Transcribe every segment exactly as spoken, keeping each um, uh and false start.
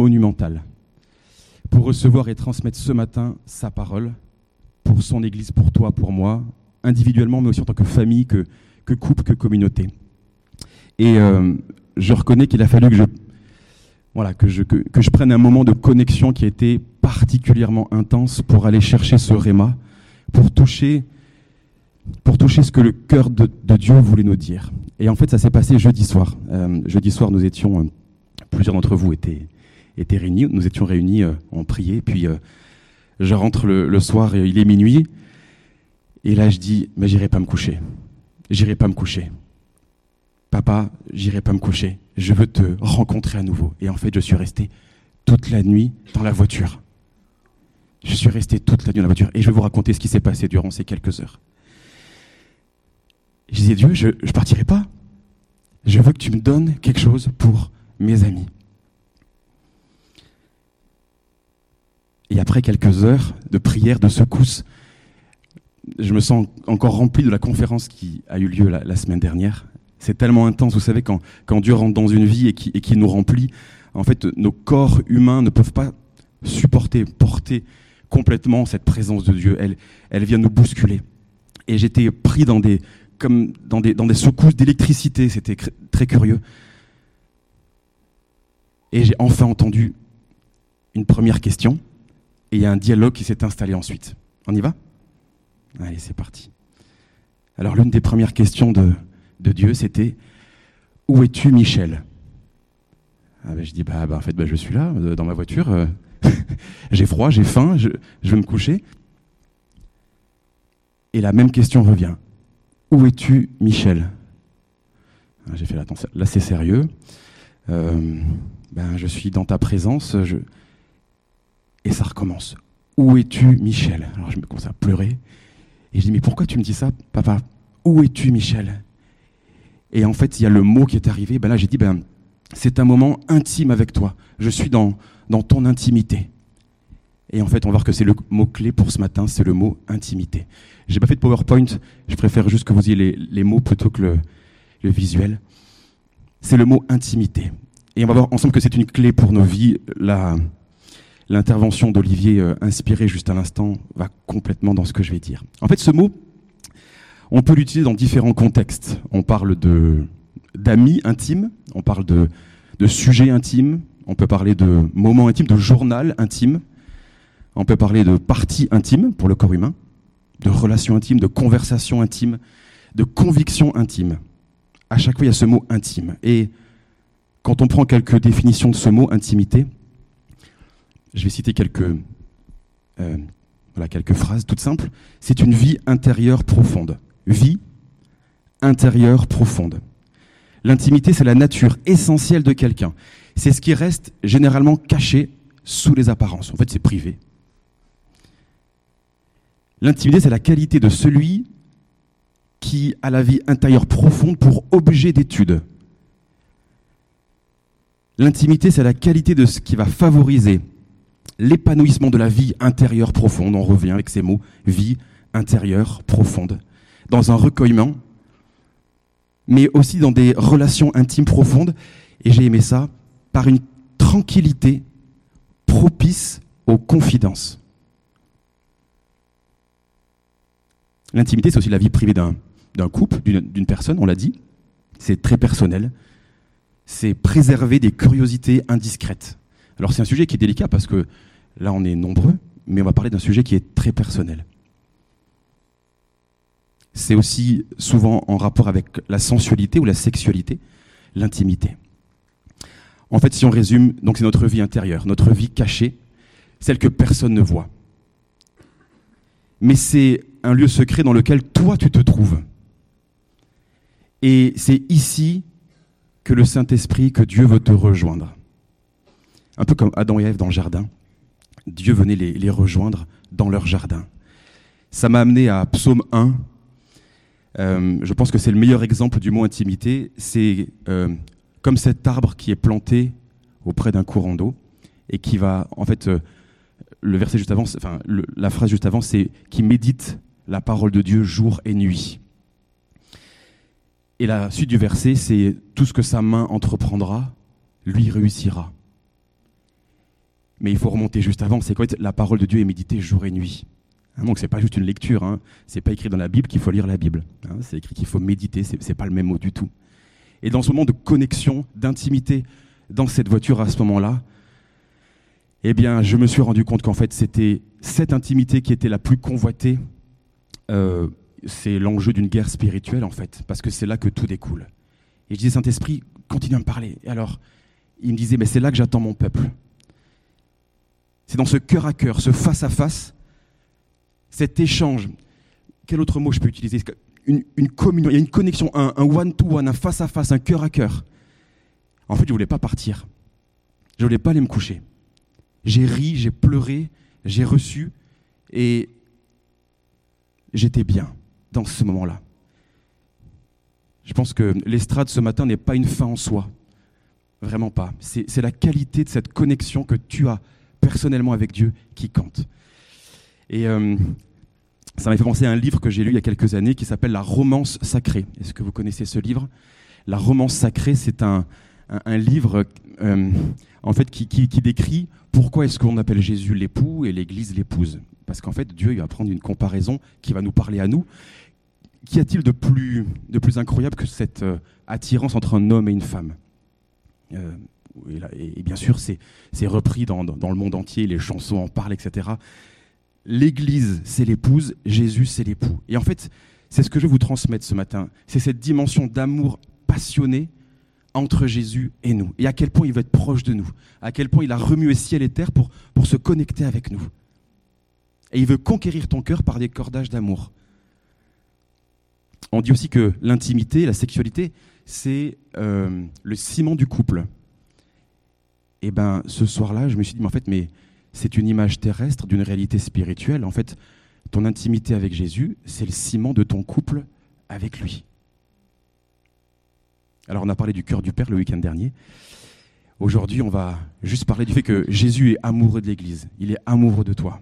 monumental pour recevoir et transmettre ce matin sa parole, pour son Église, pour toi, pour moi, individuellement, mais aussi en tant que famille, que, que couple, que communauté. Et euh, je reconnais qu'il a fallu que je, voilà, que, je, que, que je prenne un moment de connexion qui a été particulièrement intense pour aller chercher ce réma, pour toucher, pour toucher ce que le cœur de, de Dieu voulait nous dire. Et en fait, ça s'est passé jeudi soir. Euh, jeudi soir, nous étions, euh, plusieurs d'entre vous étaient, étaient réunis, nous étions réunis, euh, on priait, puis euh, je rentre le, le soir et il est minuit, et là je dis, mais j'irai pas me coucher, j'irai pas me coucher. Papa, j'irai pas me coucher, je veux te rencontrer à nouveau. Et en fait, je suis resté toute la nuit dans la voiture. Je suis resté toute la nuit dans la voiture, et je vais vous raconter ce qui s'est passé durant ces quelques heures. Je disais, Dieu, je ne partirai pas. Je veux que tu me donnes quelque chose pour mes amis. Et après quelques heures de prière, de secousse, je me sens encore rempli de la conférence qui a eu lieu la, la semaine dernière. C'est tellement intense, vous savez, quand, quand Dieu rentre dans une vie et qui, et qui nous remplit, en fait, nos corps humains ne peuvent pas supporter, porter complètement cette présence de Dieu. Elle, elle vient nous bousculer. Et j'étais pris dans des... comme dans des, dans des secousses d'électricité, c'était cr- très curieux. Et j'ai enfin entendu une première question, et il y a un dialogue qui s'est installé ensuite. On y va ? Allez, c'est parti. Alors l'une des premières questions de, de Dieu, c'était « Où es-tu, Michel ?» ah ben, Je dis bah, « bah, en fait, bah, je suis là, euh, dans ma voiture, euh, j'ai froid, j'ai faim, je, je vais me coucher. » Et la même question revient. Où es-tu, Michel ? J'ai fait attention, là c'est sérieux. Euh, ben, je suis dans ta présence. Je... Et ça recommence. Où es-tu, Michel ? Alors je me commence à pleurer. Et je dis, mais pourquoi tu me dis ça, papa ? Où es-tu, Michel ? Et en fait, il y a le mot qui est arrivé. Ben là, j'ai dit, ben, c'est un moment intime avec toi. Je suis dans, dans ton intimité. Et en fait, on va voir que c'est le mot-clé pour ce matin, c'est le mot intimité. J'ai pas fait de PowerPoint, je préfère juste que vous ayez les, les mots plutôt que le, le visuel. C'est le mot intimité. Et on va voir ensemble que c'est une clé pour nos vies. La, l'intervention d'Olivier, euh, inspirée juste à l'instant, va complètement dans ce que je vais dire. En fait, ce mot, on peut l'utiliser dans différents contextes. On parle de, d'amis intimes, on parle de, de sujets intimes, on peut parler de moments intimes, de journal intime. On peut parler de parties intimes pour le corps humain, de relations intimes, de conversations intimes, de convictions intimes. À chaque fois, il y a ce mot intime. Et quand on prend quelques définitions de ce mot intimité, je vais citer quelques, euh, voilà, quelques phrases toutes simples. C'est une vie intérieure profonde. Vie intérieure profonde. L'intimité, c'est la nature essentielle de quelqu'un. C'est ce qui reste généralement caché sous les apparences. En fait, c'est privé. L'intimité, c'est la qualité de celui qui a la vie intérieure profonde pour objet d'étude. L'intimité, c'est la qualité de ce qui va favoriser l'épanouissement de la vie intérieure profonde. On revient avec ces mots, vie intérieure profonde. Dans un recueillement, mais aussi dans des relations intimes profondes. Et j'ai aimé ça, par une tranquillité propice aux confidences. L'intimité, c'est aussi la vie privée d'un, d'un couple, d'une, d'une personne, on l'a dit. C'est très personnel. C'est préserver des curiosités indiscrètes. Alors c'est un sujet qui est délicat parce que là on est nombreux, mais on va parler d'un sujet qui est très personnel. C'est aussi souvent en rapport avec la sensualité ou la sexualité, l'intimité. En fait, si on résume, donc c'est notre vie intérieure, notre vie cachée, celle que personne ne voit. Mais c'est un lieu secret dans lequel toi tu te trouves. Et c'est ici que le Saint-Esprit, que Dieu veut te rejoindre. Un peu comme Adam et Ève dans le jardin. Dieu venait les, les rejoindre dans leur jardin. Ça m'a amené à Psaume un. Euh, je pense que c'est le meilleur exemple du mot intimité. C'est euh, comme cet arbre qui est planté auprès d'un courant d'eau et qui va, en fait, euh, le verset juste avant, enfin, le, la phrase juste avant, c'est qui médite la parole de Dieu jour et nuit. Et la suite du verset, c'est tout ce que sa main entreprendra, lui réussira. Mais il faut remonter juste avant, c'est que la parole de Dieu est méditée jour et nuit. Hein, donc c'est pas juste une lecture, hein. C'est pas écrit dans la Bible qu'il faut lire la Bible. Hein, c'est écrit qu'il faut méditer, c'est, c'est pas le même mot du tout. Et dans ce moment de connexion, d'intimité dans cette voiture à ce moment-là, eh bien, je me suis rendu compte qu'en fait, c'était cette intimité qui était la plus convoitée. Euh, c'est l'enjeu d'une guerre spirituelle, en fait, parce que c'est là que tout découle. Et je disais, Saint-Esprit, continue à me parler. Et alors, il me disait, mais c'est là que j'attends mon peuple. C'est dans ce cœur à cœur, ce face-à-face, cet échange. Quel autre mot je peux utiliser ? Une, une communion, il y a une connexion, un, un one-to-one, un face-à-face, un cœur à cœur. En fait, je ne voulais pas partir. Je ne voulais pas aller me coucher. J'ai ri, j'ai pleuré, j'ai reçu et j'étais bien dans ce moment-là. Je pense que l'estrade ce matin n'est pas une fin en soi. Vraiment pas. C'est, c'est la qualité de cette connexion que tu as personnellement avec Dieu qui compte. Et euh, ça m'a fait penser à un livre que j'ai lu il y a quelques années qui s'appelle La Romance sacrée. Est-ce que vous connaissez ce livre ? La Romance sacrée, c'est un, un, un livre euh, en fait, qui, qui, qui décrit pourquoi est-ce qu'on appelle Jésus l'époux et l'Église l'épouse. Parce qu'en fait, Dieu il va prendre une comparaison qui va nous parler à nous. Qu'y a-t-il de plus, de plus incroyable que cette euh, attirance entre un homme et une femme ? euh, et, là, et, et bien sûr, c'est, c'est repris dans, dans, dans le monde entier, les chansons en parlent, et cetera. L'Église, c'est l'épouse, Jésus, c'est l'époux. Et en fait, c'est ce que je veux vous transmettre ce matin. C'est cette dimension d'amour passionné entre Jésus et nous. Et à quel point il veut être proche de nous. À quel point il a remué ciel et terre pour, pour se connecter avec nous. Et il veut conquérir ton cœur par des cordages d'amour. On dit aussi que l'intimité, la sexualité, c'est euh, le ciment du couple. Et bien, ce soir-là, je me suis dit, mais en fait, mais c'est une image terrestre d'une réalité spirituelle. En fait, ton intimité avec Jésus, c'est le ciment de ton couple avec lui. Alors, on a parlé du cœur du Père le week-end dernier. Aujourd'hui, on va juste parler du fait que Jésus est amoureux de l'Église. Il est amoureux de toi.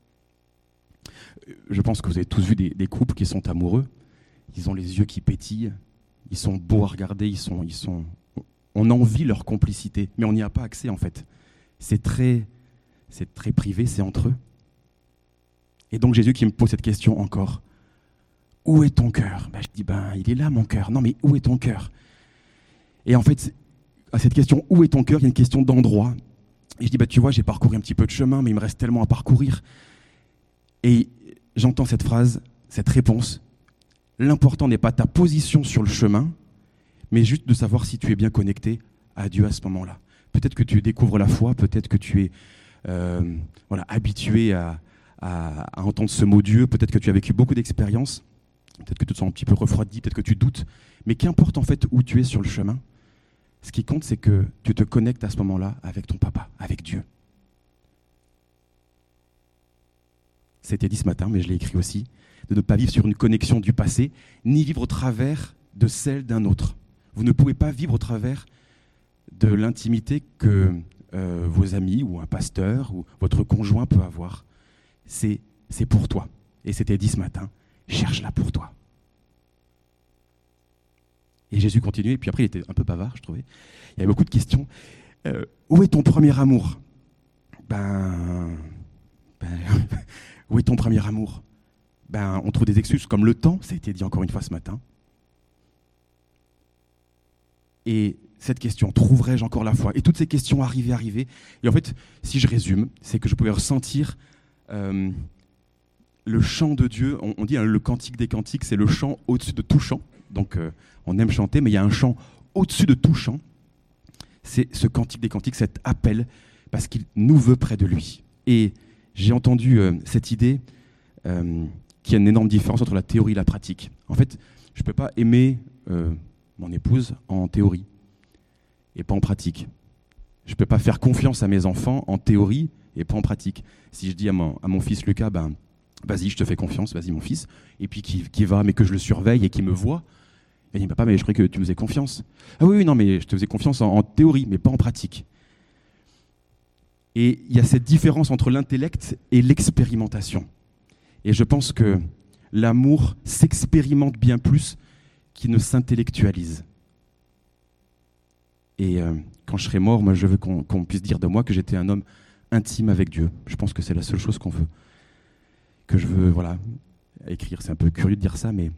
Je pense que vous avez tous vu des, des couples qui sont amoureux. Ils ont les yeux qui pétillent. Ils sont beaux à regarder. Ils sont, ils sont... On envie leur complicité, mais on n'y a pas accès, en fait. C'est très, c'est très privé, c'est entre eux. Et donc, Jésus qui me pose cette question encore. Où est ton cœur ? Ben, je dis, ben, il est là, mon cœur. Non, mais où est ton cœur ? Et en fait, à cette question, où est ton cœur ? Il y a une question d'endroit. Et je dis, bah, tu vois, j'ai parcouru un petit peu de chemin, mais il me reste tellement à parcourir. Et j'entends cette phrase, cette réponse. L'important n'est pas ta position sur le chemin, mais juste de savoir si tu es bien connecté à Dieu à ce moment-là. Peut-être que tu découvres la foi, peut-être que tu es euh, voilà, habitué à, à, à entendre ce mot Dieu, peut-être que tu as vécu beaucoup d'expériences, peut-être que tu te sens un petit peu refroidi, peut-être que tu doutes, mais qu'importe en fait où tu es sur le chemin, ce qui compte, c'est que tu te connectes à ce moment-là avec ton papa, avec Dieu. C'était dit ce matin, mais je l'ai écrit aussi, de ne pas vivre sur une connexion du passé, ni vivre au travers de celle d'un autre. Vous ne pouvez pas vivre au travers de l'intimité que euh, vos amis ou un pasteur ou votre conjoint peut avoir. C'est, c'est pour toi. Et c'était dit ce matin, cherche-la pour toi. Et Jésus continuait, et puis après il était un peu bavard, je trouvais. Il y avait beaucoup de questions. Euh, où est ton premier amour ? Ben... ben où est ton premier amour ? Ben, on trouve des excuses comme le temps, ça a été dit encore une fois ce matin. Et cette question, trouverai-je encore la foi ? Et toutes ces questions arrivaient, arrivaient. Et en fait, si je résume, c'est que je pouvais ressentir euh, le chant de Dieu. On, on dit hein, le cantique des cantiques, c'est le chant au-dessus de tout chant. Donc euh, on aime chanter, mais il y a un chant au-dessus de tout chant. C'est ce cantique des cantiques, cet appel, parce qu'il nous veut près de lui. Et j'ai entendu euh, cette idée euh, qu'il y a une énorme différence entre la théorie et la pratique. En fait, je ne peux pas aimer euh, mon épouse en théorie et pas en pratique. Je ne peux pas faire confiance à mes enfants en théorie et pas en pratique. Si je dis à mon, à mon fils Lucas, ben, vas-y, je te fais confiance, vas-y mon fils, et puis qui, qui va, mais que je le surveille et qui me voit, il dit, papa, mais je croyais que tu me faisais confiance. Ah oui, oui, non, mais je te faisais confiance en, en théorie, mais pas en pratique. Et il y a cette différence entre l'intellect et l'expérimentation. Et je pense que l'amour s'expérimente bien plus qu'il ne s'intellectualise. Et euh, quand je serai mort, moi, je veux qu'on, qu'on puisse dire de moi que j'étais un homme intime avec Dieu. Je pense que c'est la seule chose qu'on veut, que je veux, voilà, écrire. C'est un peu curieux de dire ça, mais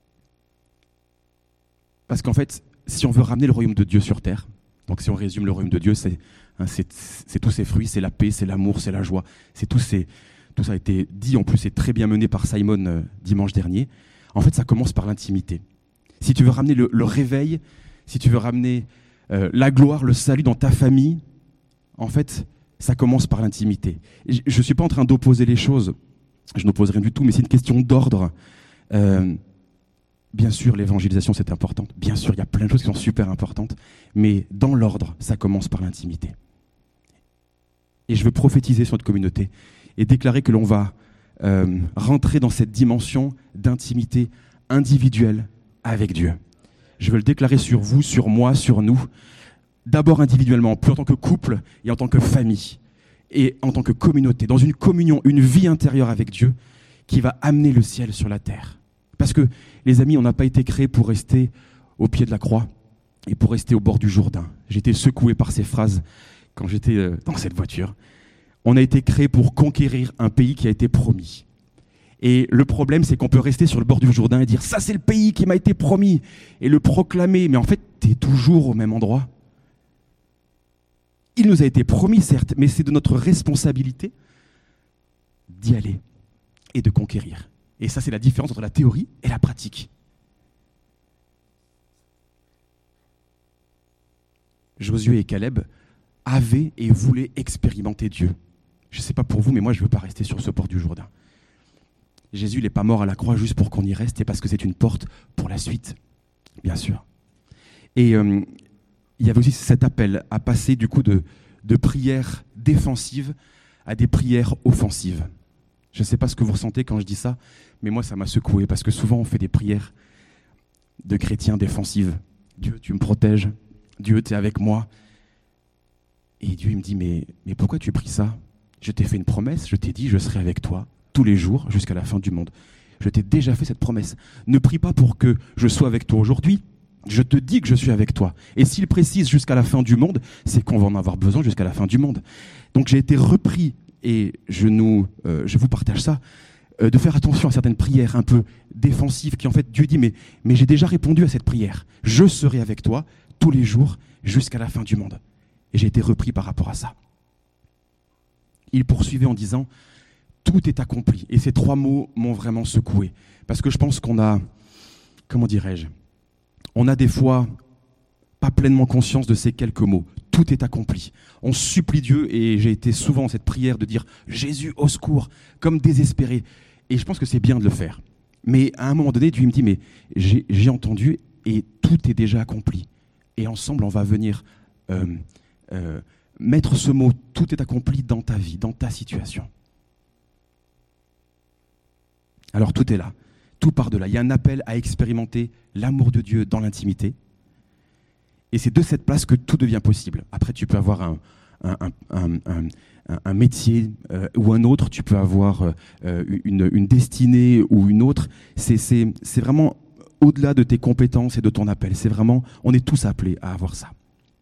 parce qu'en fait, si on veut ramener le royaume de Dieu sur terre, donc si on résume le royaume de Dieu, c'est, hein, c'est, c'est tous ses fruits, c'est la paix, c'est l'amour, c'est la joie, c'est tous ces, tout ça a été dit, en plus c'est très bien mené par Simon euh, dimanche dernier. En fait, ça commence par l'intimité. Si tu veux ramener le, le réveil, si tu veux ramener euh, la gloire, le salut dans ta famille, en fait, ça commence par l'intimité. Je ne suis pas en train d'opposer les choses, je n'oppose rien du tout, mais c'est une question d'ordre. Euh, bien sûr, l'évangélisation, c'est important. Bien sûr, il y a plein de choses qui sont super importantes, mais dans l'ordre, ça commence par l'intimité. Et je veux prophétiser sur notre communauté et déclarer que l'on va euh, rentrer dans cette dimension d'intimité individuelle avec Dieu. Je veux le déclarer sur vous, sur moi, sur nous. D'abord individuellement, puis en tant que couple et en tant que famille et en tant que communauté, dans une communion, une vie intérieure avec Dieu qui va amener le ciel sur la terre. Parce que, les amis, on n'a pas été créés pour rester au pied de la croix et pour rester au bord du Jourdain. J'ai été secoué par ces phrases quand j'étais dans cette voiture. On a été créés pour conquérir un pays qui a été promis. Et le problème, c'est qu'on peut rester sur le bord du Jourdain et dire « ça, c'est le pays qui m'a été promis » et le proclamer. Mais en fait, tu es toujours au même endroit. Il nous a été promis, certes, mais c'est de notre responsabilité d'y aller et de conquérir. Et ça, c'est la différence entre la théorie et la pratique. Josué et Caleb avaient et voulaient expérimenter Dieu. Je ne sais pas pour vous, mais moi, je ne veux pas rester sur ce bord du Jourdain. Jésus n'est pas mort à la croix juste pour qu'on y reste, et parce que c'est une porte pour la suite, bien sûr. Et euh, il y avait aussi cet appel à passer du coup de, de prières défensives à des prières offensives. Je ne sais pas ce que vous ressentez quand je dis ça, mais moi ça m'a secoué, parce que souvent on fait des prières de chrétiens défensives. Dieu, tu me protèges, Dieu, tu es avec moi. Et Dieu il me dit, mais, mais pourquoi tu pries ça ? Je t'ai fait une promesse, je t'ai dit, je serai avec toi tous les jours jusqu'à la fin du monde. Je t'ai déjà fait cette promesse. Ne prie pas pour que je sois avec toi aujourd'hui. Je te dis que je suis avec toi. Et s'il précise jusqu'à la fin du monde, c'est qu'on va en avoir besoin jusqu'à la fin du monde. Donc j'ai été repris, et je, nous, euh, je vous partage ça, euh, de faire attention à certaines prières un peu défensives qui en fait Dieu dit, mais, mais j'ai déjà répondu à cette prière. Je serai avec toi tous les jours jusqu'à la fin du monde. Et j'ai été repris par rapport à ça. Il poursuivait en disant, tout est accompli. Et ces trois mots m'ont vraiment secoué. Parce que je pense qu'on a, comment dirais-je, on a des fois pas pleinement conscience de ces quelques mots. Tout est accompli. On supplie Dieu, et j'ai été souvent dans cette prière de dire « Jésus, au secours », comme désespéré. Et je pense que c'est bien de le faire. Mais à un moment donné, Dieu me dit « Mais j'ai, j'ai entendu et tout est déjà accompli. » Et ensemble, on va venir euh, euh, mettre ce mot « Tout est accompli » dans ta vie, dans ta situation. Alors tout est là, tout part de là. Il y a un appel à expérimenter l'amour de Dieu dans l'intimité. Et c'est de cette place que tout devient possible. Après, tu peux avoir un, un, un, un, un, un métier euh, ou un autre, tu peux avoir euh, une, une destinée ou une autre. C'est, c'est, c'est vraiment au-delà de tes compétences et de ton appel. C'est vraiment, on est tous appelés à avoir ça.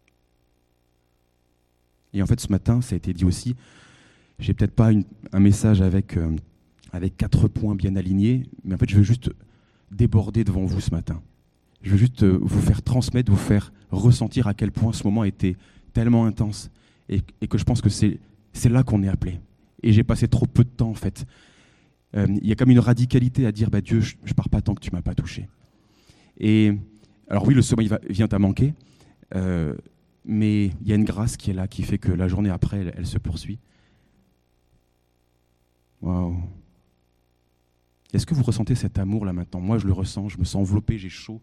Et en fait, ce matin, ça a été dit aussi, j'ai peut-être pas une, un message avec... Euh, avec quatre points bien alignés, mais en fait, je veux juste déborder devant vous ce matin. Je veux juste vous faire transmettre, vous faire ressentir à quel point ce moment était tellement intense, et, et que je pense que c'est, c'est là qu'on est appelé. Et j'ai passé trop peu de temps, en fait. Euh, il y a comme une radicalité à dire, bah, Dieu, je ne pars pas tant que tu ne m'as pas touché. Et, alors oui, le sommeil va, vient à manquer, euh, mais il y a une grâce qui est là, qui fait que la journée après, elle, elle se poursuit. Waouh! Est-ce que vous ressentez cet amour là maintenant ? Moi, je le ressens, je me sens enveloppé, j'ai chaud.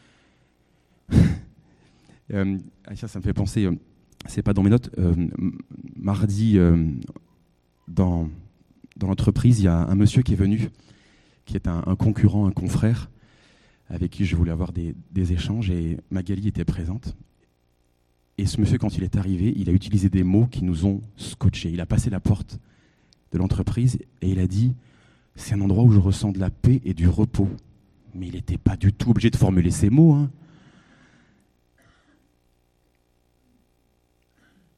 euh, ça, ça me fait penser, euh, c'est pas dans mes notes, euh, mardi, euh, dans, dans l'entreprise, il y a un monsieur qui est venu, qui est un, un concurrent, un confrère, avec qui je voulais avoir des, des échanges, et Magali était présente. Et ce monsieur, quand il est arrivé, il a utilisé des mots qui nous ont scotchés. Il a passé la porte de l'entreprise et il a dit... C'est un endroit où je ressens de la paix et du repos. Mais il n'était pas du tout obligé de formuler ces mots. Hein.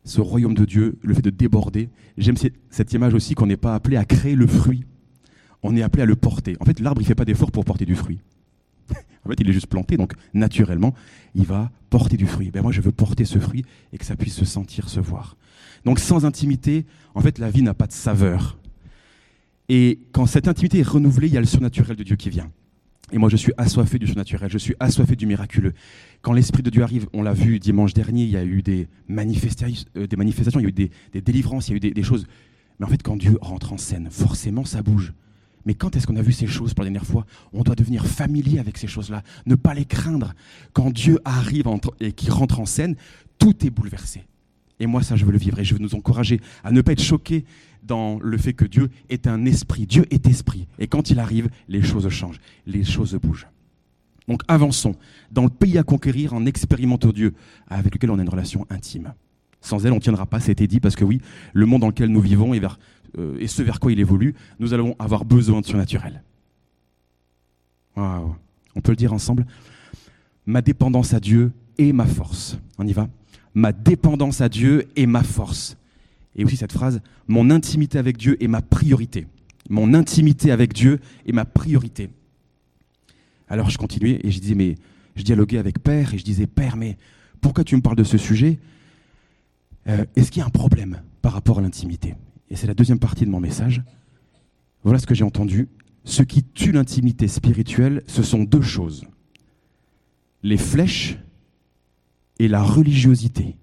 ce royaume de Dieu, le fait de déborder. J'aime cette image aussi qu'on n'est pas appelé à créer le fruit. On est appelé à le porter. En fait, l'arbre, il ne fait pas d'effort pour porter du fruit. En fait, il est juste planté, donc naturellement, il va porter du fruit. Ben moi, je veux porter ce fruit et que ça puisse se sentir, se voir. Donc, sans intimité, en fait, la vie n'a pas de saveur. Et quand cette intimité est renouvelée, il y a le surnaturel de Dieu qui vient. Et moi, je suis assoiffé du surnaturel, je suis assoiffé du miraculeux. Quand l'Esprit de Dieu arrive, on l'a vu dimanche dernier, il y a eu des, manifesta- euh, des manifestations, il y a eu des, des délivrances, il y a eu des, des choses. Mais en fait, quand Dieu rentre en scène, forcément, ça bouge. Mais quand est-ce qu'on a vu ces choses pour la dernière fois? On doit devenir familier avec ces choses-là, ne pas les craindre. Quand Dieu arrive et qu'il rentre en scène, tout est bouleversé. Et moi, ça, je veux le vivre et je veux nous encourager à ne pas être choqués dans le fait que Dieu est un esprit. Dieu est esprit. Et quand il arrive, les choses changent, les choses bougent. Donc avançons dans le pays à conquérir en expérimentant Dieu avec lequel on a une relation intime. Sans elle, on ne tiendra pas, c'était dit, parce que oui, le monde dans lequel nous vivons et, vers, euh, et ce vers quoi il évolue, nous allons avoir besoin de surnaturel. Waouh. On peut le dire ensemble. Ma dépendance à Dieu est ma force. On y va. Ma dépendance à Dieu est ma force. Et aussi cette phrase, mon intimité avec Dieu est ma priorité. Mon intimité avec Dieu est ma priorité. Alors je continuais et je disais, mais je dialoguais avec Père et je disais, Père, mais pourquoi tu me parles de ce sujet ? euh, Est-ce qu'il y a un problème par rapport à l'intimité ? Et c'est la deuxième partie de mon message. Voilà ce que j'ai entendu. Ce qui tue l'intimité spirituelle, ce sont deux choses. Les flèches et la religiosité.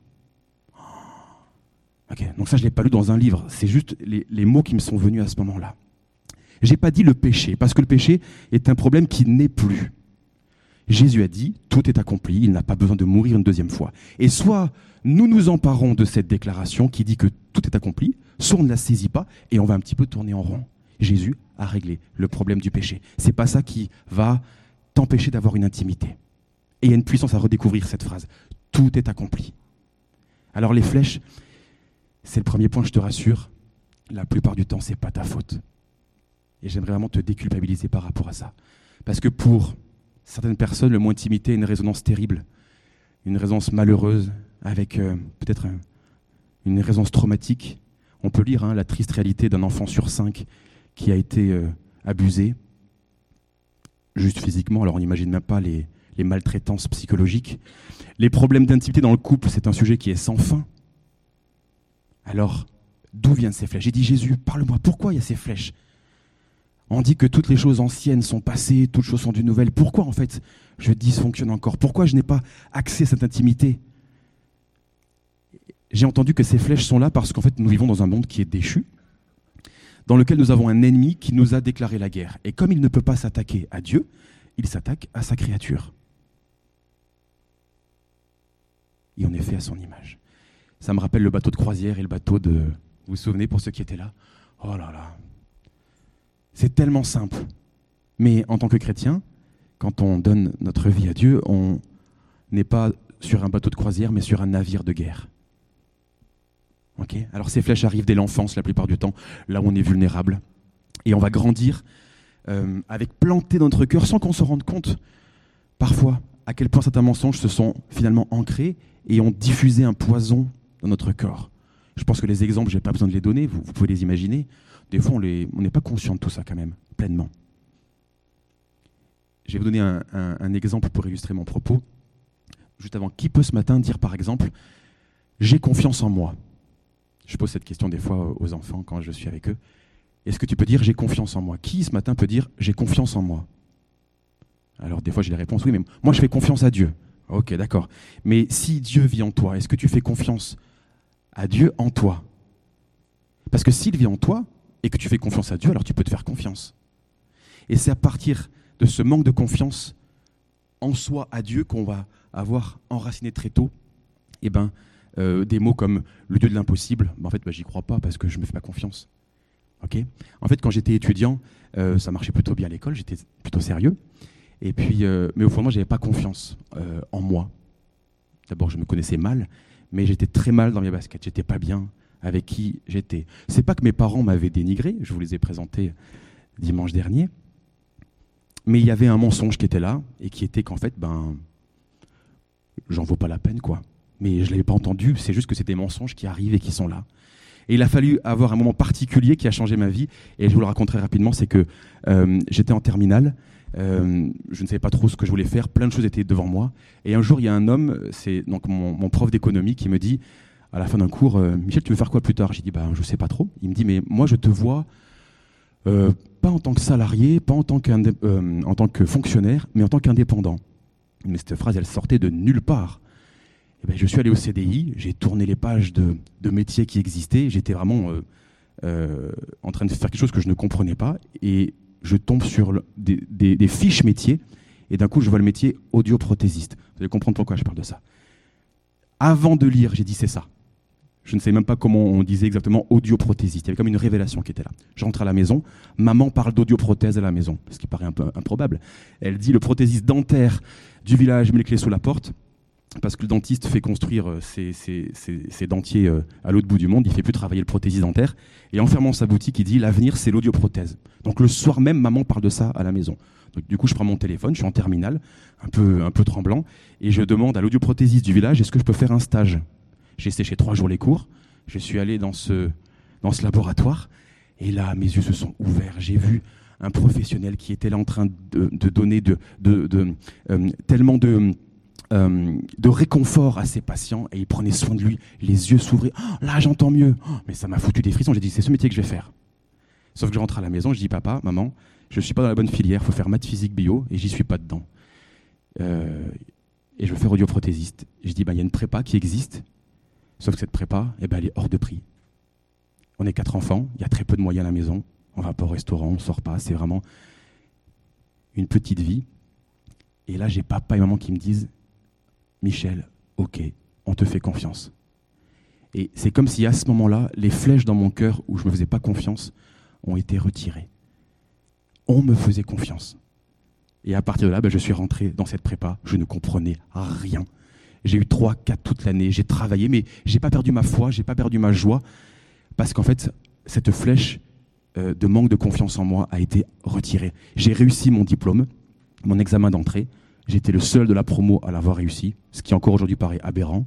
Ok, donc ça je ne l'ai pas lu dans un livre, c'est juste les, les mots qui me sont venus à ce moment-là. Je n'ai pas dit le péché, parce que le péché est un problème qui n'est plus. Jésus a dit, tout est accompli, il n'a pas besoin de mourir une deuxième fois. Et soit nous nous emparons de cette déclaration qui dit que tout est accompli, soit on ne la saisit pas et on va un petit peu tourner en rond. Jésus a réglé le problème du péché. Ce n'est pas ça qui va t'empêcher d'avoir une intimité. Et il y a une puissance à redécouvrir cette phrase. Tout est accompli. Alors les flèches, c'est le premier point, je te rassure. La plupart du temps, ce n'est pas ta faute. Et j'aimerais vraiment te déculpabiliser par rapport à ça. Parce que pour certaines personnes, le mot intimité a une résonance terrible, une résonance malheureuse, avec euh, peut-être un, une résonance traumatique. On peut lire hein, la triste réalité d'un enfant sur cinq qui a été euh, abusé, juste physiquement, alors on n'imagine même pas les, les maltraitances psychologiques. Les problèmes d'intimité dans le couple, c'est un sujet qui est sans fin. Alors, d'où viennent ces flèches ? J'ai dit, Jésus, parle-moi, pourquoi il y a ces flèches ? On dit que toutes les choses anciennes sont passées, toutes choses sont du nouvelle. Pourquoi, en fait, je dysfonctionne encore ? Pourquoi je n'ai pas accès à cette intimité ? J'ai entendu que ces flèches sont là parce qu'en fait, nous vivons dans un monde qui est déchu, dans lequel nous avons un ennemi qui nous a déclaré la guerre. Et comme il ne peut pas s'attaquer à Dieu, il s'attaque à sa créature. Et on est fait à son image. Ça me rappelle le bateau de croisière et le bateau de... Vous vous souvenez, pour ceux qui étaient là ? Oh là là. C'est tellement simple. Mais en tant que chrétien, quand on donne notre vie à Dieu, on n'est pas sur un bateau de croisière, mais sur un navire de guerre. Okay ? Alors ces flèches arrivent dès l'enfance, la plupart du temps, là où on est vulnérable. Et on va grandir euh, avec planté dans notre cœur, sans qu'on se rende compte, parfois, à quel point certains mensonges se sont finalement ancrés et ont diffusé un poison dans notre corps. Je pense que les exemples, je n'ai pas besoin de les donner, vous, vous pouvez les imaginer. Des fois, on les, on n'est pas conscient de tout ça quand même, pleinement. Je vais vous donner un, un, un exemple pour illustrer mon propos. Juste avant, qui peut ce matin dire par exemple « j'ai confiance en moi » ? Je pose cette question des fois aux enfants quand je suis avec eux. Est-ce que tu peux dire « j'ai confiance en moi » ? Qui ce matin peut dire « j'ai confiance en moi » ? Alors des fois j'ai les réponses « oui, mais moi je fais confiance à Dieu ». Ok, d'accord. Mais si Dieu vit en toi, est-ce que tu fais confiance à Dieu en toi ? Parce que s'il vit en toi et que tu fais confiance à Dieu, alors tu peux te faire confiance. Et c'est à partir de ce manque de confiance en soi à Dieu qu'on va avoir enraciné très tôt eh ben, euh, des mots comme le Dieu de l'impossible. Ben, en fait, ben, j'y crois pas parce que je ne me fais pas confiance. Okay ? En fait, quand j'étais étudiant, euh, ça marchait plutôt bien à l'école, j'étais plutôt sérieux. Et puis, euh, mais au fond, moi, je n'avais pas confiance euh, en moi. D'abord, je me connaissais mal, mais j'étais très mal dans mes baskets. J'étais pas bien avec qui j'étais. C'est pas que mes parents m'avaient dénigré, je vous les ai présentés dimanche dernier, mais il y avait un mensonge qui était là, et qui était qu'en fait, ben, j'en vaux pas la peine, quoi. mais je ne l'avais pas entendu, c'est juste que c'est des mensonges qui arrivent et qui sont là. Et il a fallu avoir un moment particulier qui a changé ma vie, et je vous le raconterai rapidement, c'est que euh, j'étais en terminale, euh, je ne savais pas trop ce que je voulais faire, plein de choses étaient devant moi, et un jour il y a un homme, c'est donc mon, mon prof d'économie qui me dit, à la fin d'un cours, euh, Michel, tu veux faire quoi plus tard? J'ai dit, bah, je ne sais pas trop. Il me dit, mais moi je te vois, euh, pas en tant que salarié, pas en tant, euh, en tant que fonctionnaire, mais en tant qu'indépendant. Mais cette phrase, elle sortait de nulle part. Et ben, je suis allé au C D I, j'ai tourné les pages de, de métiers qui existaient, j'étais vraiment euh, euh, en train de faire quelque chose que je ne comprenais pas, et je tombe sur le, des, des, des fiches métiers, et d'un coup je vois le métier audioprothésiste. Vous allez comprendre pourquoi je parle de ça. Avant de lire, j'ai dit c'est ça. Je ne sais même pas comment on disait exactement audioprothésiste, il y avait comme une révélation qui était là. Je rentre à la maison, maman parle d'audioprothèse à la maison, ce qui paraît un peu improbable. Elle dit le prothésiste dentaire du village met les clés sous la porte, parce que le dentiste fait construire ses, ses, ses, ses dentiers à l'autre bout du monde, il ne fait plus travailler le prothésiste dentaire, et en fermant sa boutique, il dit « l'avenir, c'est l'audioprothèse ». Donc le soir même, maman parle de ça à la maison. Donc, du coup, je prends mon téléphone, je suis en terminale, un peu, un peu tremblant, et je demande à l'audioprothésiste du village « est-ce que je peux faire un stage ?» J'ai séché trois jours les cours, je suis allé dans ce, dans ce laboratoire, et là, mes yeux se sont ouverts, j'ai vu un professionnel qui était là en train de, de donner de, de, de, euh, tellement de... Euh, de réconfort à ses patients, et il prenait soin de lui, les yeux s'ouvraient. Oh, là, j'entends mieux. Oh, mais ça m'a foutu des frissons. J'ai dit, c'est ce métier que je vais faire. Sauf que je rentre à la maison, je dis, papa, maman, je ne suis pas dans la bonne filière, il faut faire maths, physique, bio, et j'y suis pas dedans. Euh, et je veux faire audioprothésiste. Je dis, bah, il y a une prépa qui existe, sauf que cette prépa, eh ben, elle est hors de prix. On est quatre enfants, il y a très peu de moyens à la maison, on va pas au restaurant, on sort pas, c'est vraiment une petite vie. Et là, j'ai papa et maman qui me disent, Michel, ok, on te fait confiance. Et c'est comme si à ce moment-là, les flèches dans mon cœur où je ne me faisais pas confiance ont été retirées. On me faisait confiance. Et à partir de là, ben, je suis rentré dans cette prépa, je ne comprenais rien. J'ai eu trois, quatre toute l'année, j'ai travaillé, mais je n'ai pas perdu ma foi, je n'ai pas perdu ma joie, parce qu'en fait, cette flèche euh, de manque de confiance en moi a été retirée. J'ai réussi mon diplôme, mon examen d'entrée. J'étais le seul de la promo à l'avoir réussi, ce qui encore aujourd'hui paraît aberrant.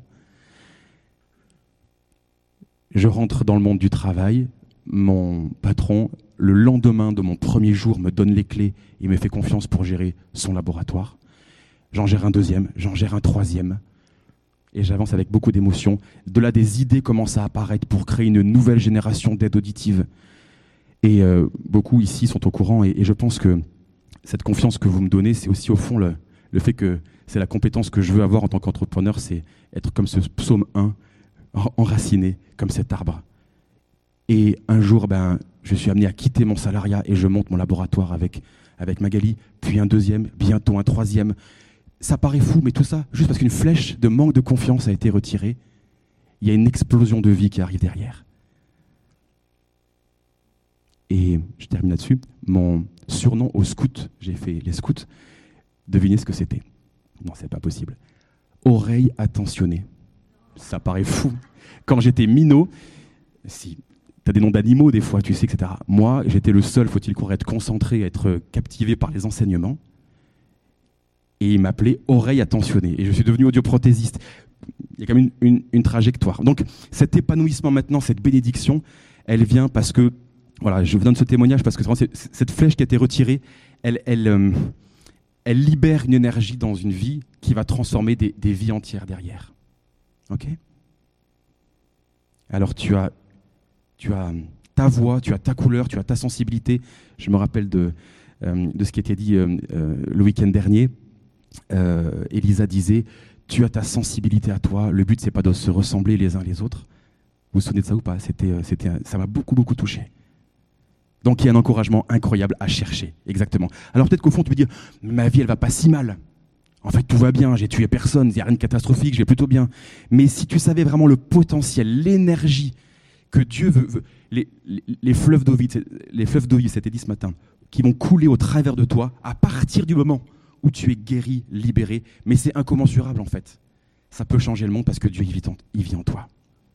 Je rentre dans le monde du travail. Mon patron, le lendemain de mon premier jour, me donne les clés. Il me fait confiance pour gérer son laboratoire. J'en gère un deuxième, j'en gère un troisième. Et j'avance avec beaucoup d'émotion. De là, des idées commencent à apparaître pour créer une nouvelle génération d'aides auditives. Et euh, beaucoup ici sont au courant. Et, et je pense que cette confiance que vous me donnez, c'est aussi au fond le... Le fait que c'est la compétence que je veux avoir en tant qu'entrepreneur, c'est être comme ce psaume un, enraciné, comme cet arbre. Et un jour, ben, je suis amené à quitter mon salariat et je monte mon laboratoire avec, avec Magali, puis un deuxième, bientôt un troisième. Ça paraît fou, mais tout ça, juste parce qu'une flèche de manque de confiance a été retirée, il y a une explosion de vie qui arrive derrière. Et je termine là-dessus. Mon surnom au scout, j'ai fait les scouts, devinez ce que c'était. Non, c'est pas possible. Oreille attentionnée. Ça paraît fou. Quand j'étais minot, si tu as des noms d'animaux des fois, tu sais, et cetera. Moi, j'étais le seul, faut-il croire, être concentré, être captivé par les enseignements. Et il m'appelait oreille attentionnée. Et je suis devenu audioprothésiste. Il y a quand même une, une, une trajectoire. Donc, cet épanouissement maintenant, cette bénédiction, elle vient parce que, voilà, je vous donne ce témoignage parce que cette flèche qui a été retirée, elle... elle euh, elle libère une énergie dans une vie qui va transformer des, des vies entières derrière. Ok ? Alors tu as, tu as ta voix, tu as ta couleur, tu as ta sensibilité. Je me rappelle de, euh, de ce qui était dit euh, euh, le week-end dernier. Euh, Elisa disait, tu as ta sensibilité à toi, le but c'est pas de se ressembler les uns les autres. Vous vous souvenez de ça ou pas ? C'était, c'était, ça m'a beaucoup beaucoup touché. Donc il y a un encouragement incroyable à chercher, exactement. Alors peut-être qu'au fond tu peux dire, ma vie elle va pas si mal. En fait tout va bien, j'ai tué personne, il n'y a rien de catastrophique, je vais plutôt bien. Mais si tu savais vraiment le potentiel, l'énergie que Dieu veut, veut les, les, les fleuves d'eau vive, les fleuves d'eau vive, c'était dit ce matin, qui vont couler au travers de toi à partir du moment où tu es guéri, libéré. Mais c'est incommensurable en fait. Ça peut changer le monde parce que Dieu il vit en, il vit en toi. Ok ?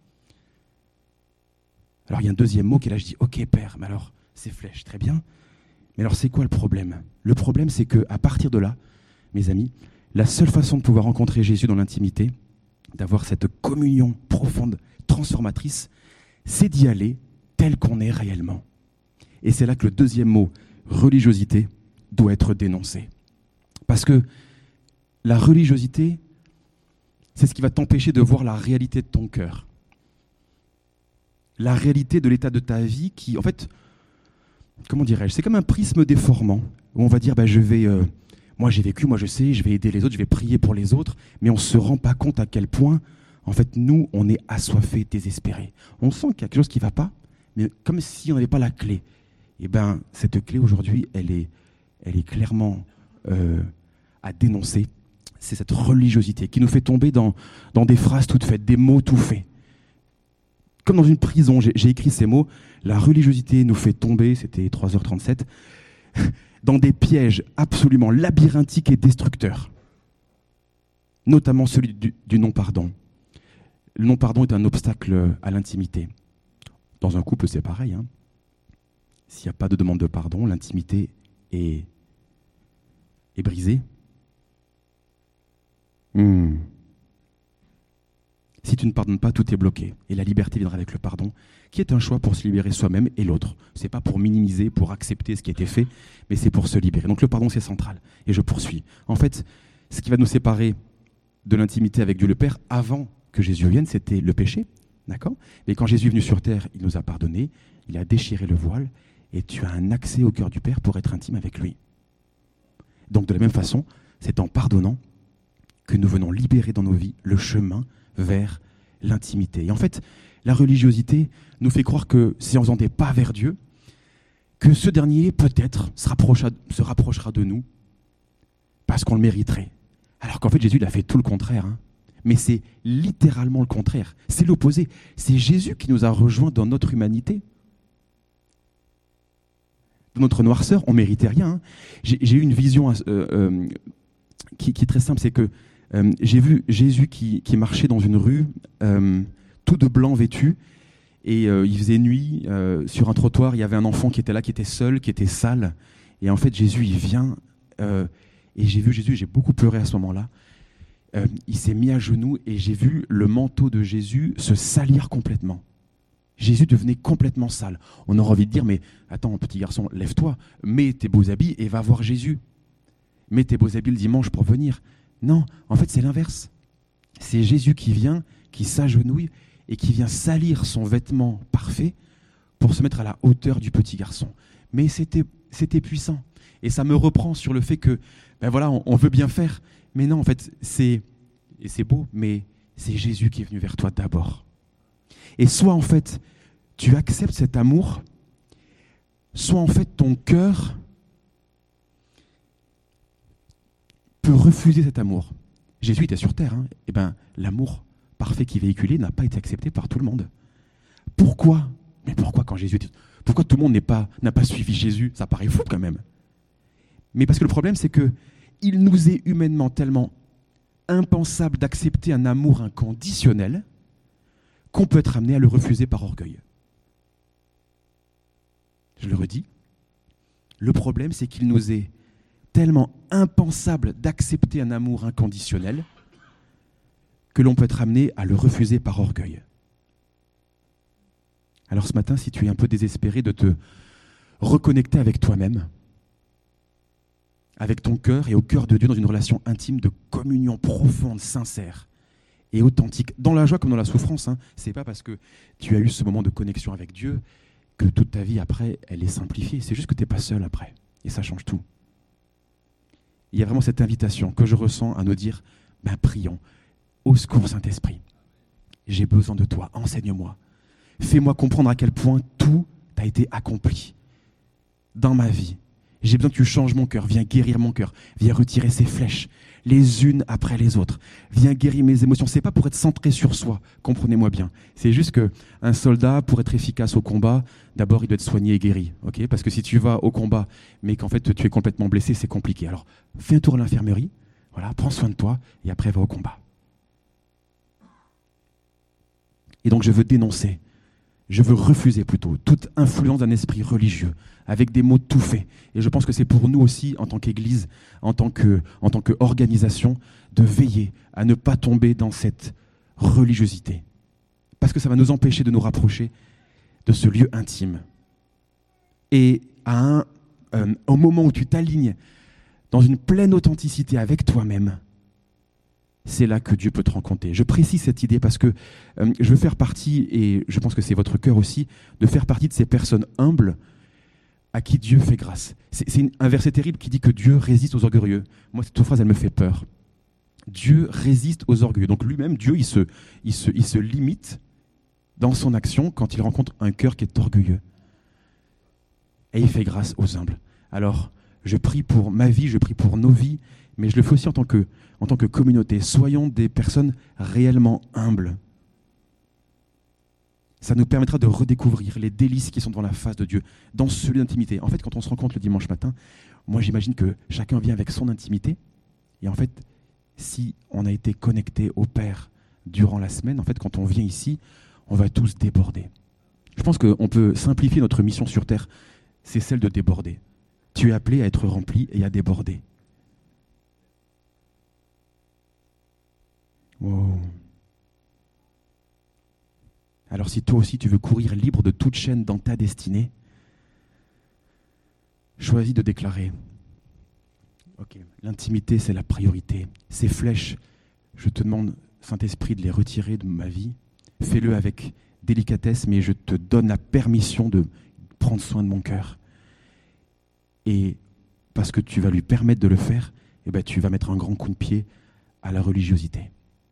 Alors il y a un deuxième mot qui est là, je dis, ok Père, mais alors ces flèches, très bien. Mais alors c'est quoi le problème ? Le problème c'est qu'à partir de là, mes amis, la seule façon de pouvoir rencontrer Jésus dans l'intimité, d'avoir cette communion profonde, transformatrice, c'est d'y aller tel qu'on est réellement. Et c'est là que le deuxième mot, religiosité, doit être dénoncé. Parce que la religiosité, c'est ce qui va t'empêcher de voir la réalité de ton cœur. La réalité de l'état de ta vie qui, en fait, comment dirais-je, c'est comme un prisme déformant, où on va dire, bah, je vais, euh, moi j'ai vécu, moi je sais, je vais aider les autres, je vais prier pour les autres, mais on ne se rend pas compte à quel point, en fait, nous, on est assoiffés, désespérés. On sent qu'il y a quelque chose qui ne va pas, mais comme si on n'avait pas la clé. Et bien, cette clé, aujourd'hui, elle est, elle est clairement euh, à dénoncer. C'est cette religiosité qui nous fait tomber dans, dans des phrases toutes faites, des mots tout faits. Comme dans une prison, j'ai, j'ai écrit ces mots, la religiosité nous fait tomber, c'était trois heures trente-sept, dans des pièges absolument labyrinthiques et destructeurs, notamment celui du, du non-pardon. Le non-pardon est un obstacle à l'intimité. Dans un couple, c'est pareil. Hein. S'il n'y a pas de demande de pardon, l'intimité est, est brisée. Hmm. Si tu ne pardonnes pas, tout est bloqué. Et la liberté viendra avec le pardon, qui est un choix pour se libérer soi-même et l'autre. Ce n'est pas pour minimiser, pour accepter ce qui a été fait, mais c'est pour se libérer. Donc le pardon, c'est central. Et je poursuis. En fait, ce qui va nous séparer de l'intimité avec Dieu le Père, avant que Jésus vienne, c'était le péché. D'accord ? Mais quand Jésus est venu sur terre, il nous a pardonné, il a déchiré le voile, et tu as un accès au cœur du Père pour être intime avec lui. Donc de la même façon, c'est en pardonnant que nous venons libérer dans nos vies le chemin vers l'intimité. Et en fait, la religiosité nous fait croire que c'est en faisant des pas vers Dieu que ce dernier, peut-être, se rapprochera, se rapprochera de nous parce qu'on le mériterait. Alors qu'en fait, Jésus, il a fait tout le contraire. Hein. Mais c'est littéralement le contraire. C'est l'opposé. C'est Jésus qui nous a rejoints dans notre humanité. Dans notre noirceur, on ne méritait rien. Hein. J'ai, j'ai eu une vision euh, euh, qui, qui est très simple, c'est que Euh, j'ai vu Jésus qui, qui marchait dans une rue, euh, tout de blanc vêtu, et euh, il faisait nuit, euh, sur un trottoir, il y avait un enfant qui était là, qui était seul, qui était sale, et en fait Jésus, il vient, euh, et j'ai vu Jésus, j'ai beaucoup pleuré à ce moment-là, euh, il s'est mis à genoux, et j'ai vu le manteau de Jésus se salir complètement. Jésus devenait complètement sale. On aurait envie de dire, mais attends, petit garçon, lève-toi, mets tes beaux habits et va voir Jésus. Mets tes beaux habits le dimanche pour venir. Non, en fait, c'est l'inverse. C'est Jésus qui vient, qui s'agenouille et qui vient salir son vêtement parfait pour se mettre à la hauteur du petit garçon. Mais c'était, c'était puissant. Et ça me reprend sur le fait que, ben voilà, on, on veut bien faire. Mais non, en fait, c'est, et c'est beau, mais c'est Jésus qui est venu vers toi d'abord. Et soit, en fait, tu acceptes cet amour, soit, en fait, ton cœur peut refuser cet amour. Jésus était sur terre, hein. Et ben, l'amour parfait qui véhiculait n'a pas été accepté par tout le monde. Pourquoi ? Mais pourquoi quand Jésus était... Pourquoi tout le monde n'est pas, n'a pas suivi Jésus ? Ça paraît fou quand même. Mais parce que le problème, c'est que il nous est humainement tellement impensable d'accepter un amour inconditionnel qu'on peut être amené à le refuser par orgueil. Je le redis. Le problème, c'est qu'il nous est tellement impensable d'accepter un amour inconditionnel que l'on peut être amené à le refuser par orgueil. Alors ce matin, si tu es un peu désespéré de te reconnecter avec toi-même, avec ton cœur et au cœur de Dieu dans une relation intime de communion profonde, sincère et authentique, dans la joie comme dans la souffrance, hein, c'est pas parce que tu as eu ce moment de connexion avec Dieu que toute ta vie après, elle est simplifiée. C'est juste que tu n'es pas seul après et ça change tout. Il y a vraiment cette invitation que je ressens à nous dire, ben prions, au secours Saint-Esprit, j'ai besoin de toi, enseigne-moi, fais-moi comprendre à quel point tout a été accompli dans ma vie. J'ai besoin que tu changes mon cœur, viens guérir mon cœur, viens retirer ces flèches, les unes après les autres, viens guérir mes émotions. C'est pas pour être centré sur soi, comprenez-moi bien. C'est juste qu'un soldat, pour être efficace au combat, d'abord il doit être soigné et guéri. Okay, parce que si tu vas au combat, mais qu'en fait tu es complètement blessé, c'est compliqué. Alors fais un tour à l'infirmerie, voilà, prends soin de toi, et après va au combat. Et donc je veux dénoncer, je veux refuser plutôt toute influence d'un esprit religieux, avec des mots tout faits. Et je pense que c'est pour nous aussi, en tant qu'Église, en tant que, en tant qu'organisation, de veiller à ne pas tomber dans cette religiosité. Parce que ça va nous empêcher de nous rapprocher de ce lieu intime. Et à un, euh, au moment où tu t'alignes dans une pleine authenticité avec toi-même, c'est là que Dieu peut te rencontrer. Je précise cette idée parce que euh, je veux faire partie, et je pense que c'est votre cœur aussi, de faire partie de ces personnes humbles à qui Dieu fait grâce. C'est, c'est une, un verset terrible qui dit que Dieu résiste aux orgueilleux. Moi, cette phrase, elle me fait peur. Dieu résiste aux orgueilleux. Donc lui-même, Dieu, il se, il se, il se limite dans son action quand il rencontre un cœur qui est orgueilleux. Et il fait grâce aux humbles. Alors, je prie pour ma vie, je prie pour nos vies, mais je le fais aussi en tant que, en tant que communauté. Soyons des personnes réellement humbles. Ça nous permettra de redécouvrir les délices qui sont devant la face de Dieu, dans ce lieu d'intimité. En fait, quand on se rencontre le dimanche matin, moi j'imagine que chacun vient avec son intimité. Et en fait, si on a été connecté au Père durant la semaine, en fait, quand on vient ici, on va tous déborder. Je pense qu'on peut simplifier notre mission sur Terre, c'est celle de déborder. Tu es appelé à être rempli et à déborder. Wow. Alors si toi aussi tu veux courir libre de toute chaîne dans ta destinée, choisis de déclarer, ok, l'intimité c'est la priorité. Ces flèches, je te demande, Saint-Esprit, de les retirer de ma vie. Fais-le avec délicatesse, mais je te donne la permission de prendre soin de mon cœur. Et parce que tu vas lui permettre de le faire, eh ben, tu vas mettre un grand coup de pied à la religiosité.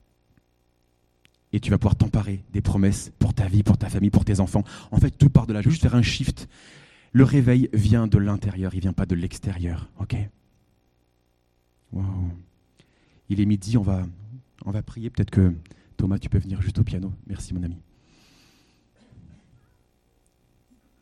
Et tu vas pouvoir t'emparer des promesses pour ta vie, pour ta famille, pour tes enfants. En fait, tout part de là. Je veux juste faire un shift. Le réveil vient de l'intérieur, il ne vient pas de l'extérieur. Ok ? Wow. Il est midi, on va, on va prier. Peut-être que Thomas, tu peux venir juste au piano. Merci mon ami.